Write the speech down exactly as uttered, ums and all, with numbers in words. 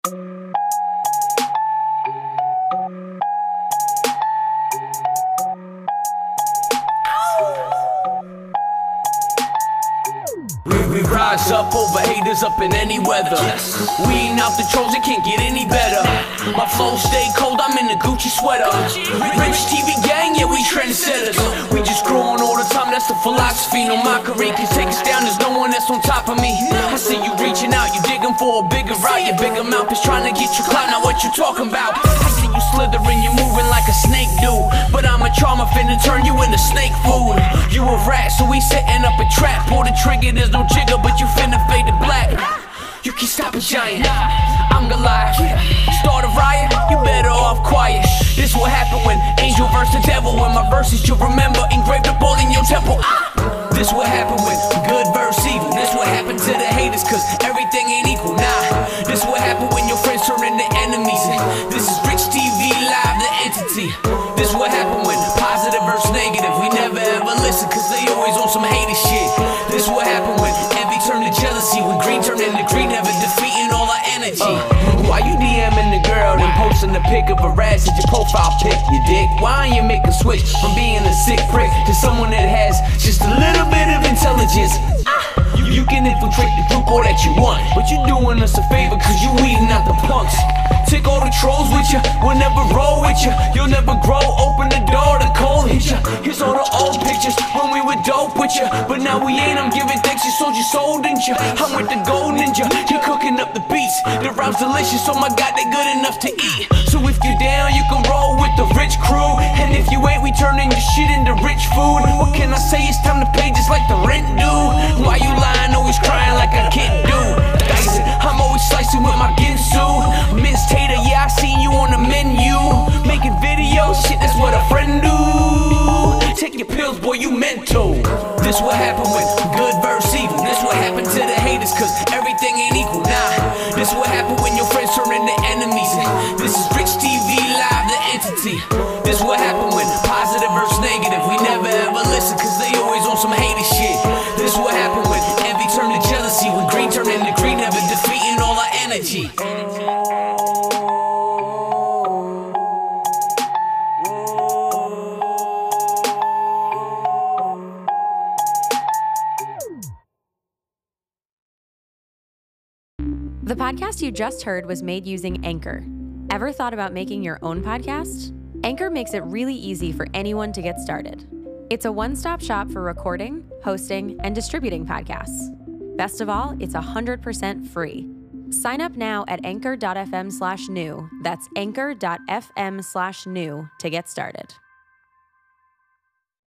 We rise up over haters up in any weather. We ain't out the trolls, it can't get any better. My flow stay cold, I'm in a Gucci sweater. Rich T V gang, yeah, we trendsetters. We just growing all the time, that's the philosophy. No mockery can take us down, there's no one that's on top of me. I see you reaching out, you digging for a bigger route. Your bigger mouth is trying to get you clout, not what you talking about. I see you slithering, you're moving like a snake do. But I'm a charmer, finna turn you into snake food. You a rat, so we setting up a trap. Pull the trigger, there's no jigger, but you finna fade to black. You can't stop a giant, I'm Goliath. Start a riot, you better off quiet. This what happen when angel versus the devil. When my verses you'll remember engraved up all in your temple. This what happen when good versus evil. This what happened to the haters, cause everything ain't equal. Nah, this what happen when your friends turn into enemies. This is Rich T V Live, the entity. This what happen when positive versus negative. We never ever listen, cause they always on some hater shit. This what happen when envy turn to jealousy. When green turn into green, never defeating all our energy. uh, Why you DMing the girl, then posting the pic of a rat as your profile pic, you dick? Why ain't you make a switch from being a sick prick to someone that has just a little bit of intelligence? You, you can infiltrate the group all that you want, but you doing us a favor cause you weeding out the punks. Take all the trolls with you, we'll never roll with you. You'll never grow, open the door, the cold hit you. Here's all the old pictures when we were dope with you, but now we ain't. I'm giving thanks, you sold your soul, didn't you? I'm with the gold ninja, he cooking up the beats. The rhymes delicious, oh my god, they good enough to eat. So if you down, you can roll with the rich crew. And if you ain't, we turning your shit into rich food. What can I say, it's time to pay just like the rent due. Why you lying, always crying like a kid do? Dice it, I'm always slicing with my Ginsu. Minced tater, yeah, I seen you on the menu. Making videos, shit, that's what a friend do. Take your pills, boy, you mental. This what happened with good versus evil. This what happened to the haters, cause everything ain't equal. Nah, this what happened when your friends turn into enemies. This is Rich T V Live, the entity. This what happened when positive versus negative. We never ever listen, cause they always on some hater shit. This what happened when envy turned to jealousy. When green turned into green, never defeating all our energy. The podcast you just heard was made using Anchor. Ever thought about making your own podcast? Anchor makes it really easy for anyone to get started. It's a one-stop shop for recording, hosting, and distributing podcasts. Best of all, it's one hundred percent free. Sign up now at anchor dot f m slash new. That's anchor dot f m slash new to get started.